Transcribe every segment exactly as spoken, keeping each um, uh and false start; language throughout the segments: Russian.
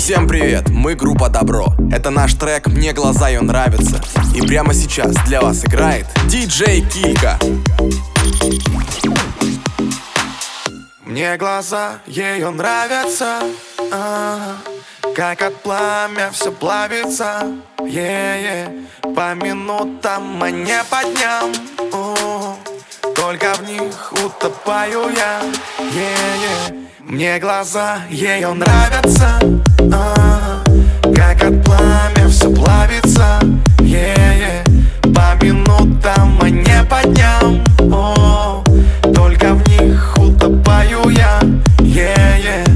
Всем привет, мы группа Добро. Это наш трек «Мне глаза ее нравятся». И прямо сейчас для вас играет диджей Килька. Мне глаза ее нравятся, а-а, как от пламя все плавится, е-е, по минутам, а не по дням, у-у, только в них утопаю я, е-е. Мне глаза ее нравятся, а-а, как от пламя все плавится, е-е, по минутам, а не по дням, о-о, только в них утопаю я, е-е.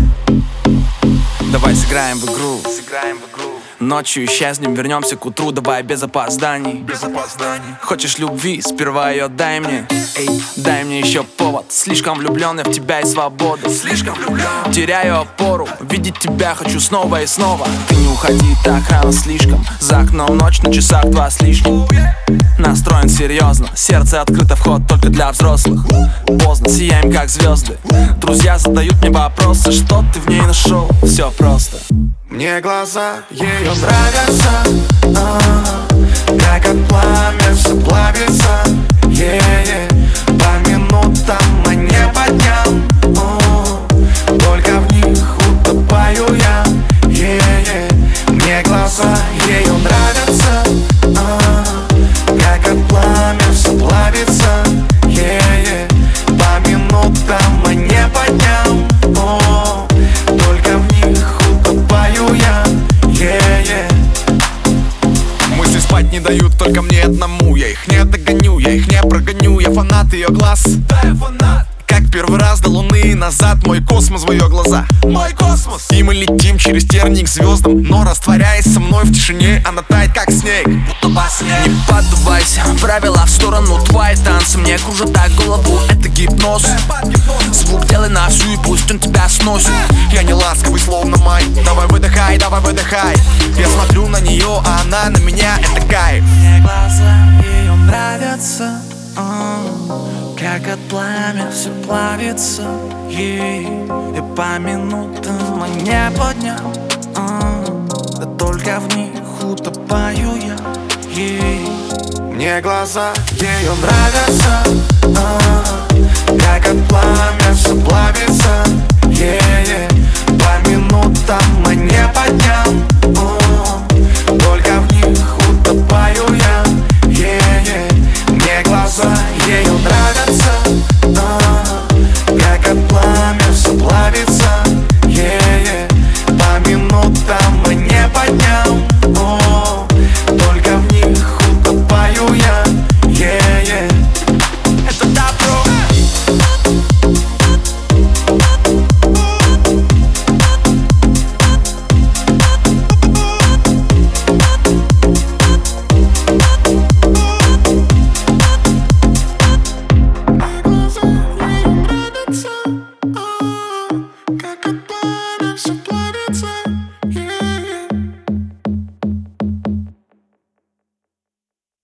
Давай сыграем в игру, Сыграем в игру. ночью исчезнем, вернемся к утру. Давай без опозданий, Без опозданий. Хочешь любви, сперва ее дай мне. Эй, дай мне еще повод. Слишком влюблен я в тебя и свободу. Слишком влюблен. Теряю опору, видеть тебя хочу снова и снова. Ты не уходи так рано слишком. За окном ночь, на часах два с лишним. Настроен серьезно, сердце открыто, вход только для взрослых. Поздно, сияем как звезды. Друзья задают мне вопросы, что ты в ней нашел? Все просто. Мне глаза ее нравятся, а-а, как от пламя все плавится, е-е, по минутам, а не по дням, о-о, только в них утопаю я, е-е. Мне глаза ее нравятся, а-а, как от пламя все плавится, е-е, по минутам, а не по дням, о-о, только в них утопаю я, е-е. Мысли спать не дают только мне одному. Я их не догоню, я их не прогоню. Я фанат ее глаз, Да, я фанат. как первый раз до луны назад. Мой космос в ее глаза, Мой космос. и мы летим через тернии к звездам. Но растворяясь со мной в тишине, она тает как снег. Будто во сне. Не поддувайся, правила в сторону. Твои танцы мне кружат так голову. Это гипноз. Звук делай на всю, и пусть он тебя сносит. Я не ласковый, словно май. Давай выдыхай, давай выдыхай. Я смотрю на нее, а она на меня. Это кайф. Мне глаза ее нравятся, а, как от пламя все плавится, ей, и по минутам, а не по дням, а, да только в них утопаю я, ей. Мне глаза ее нравятся, а, как от пламя все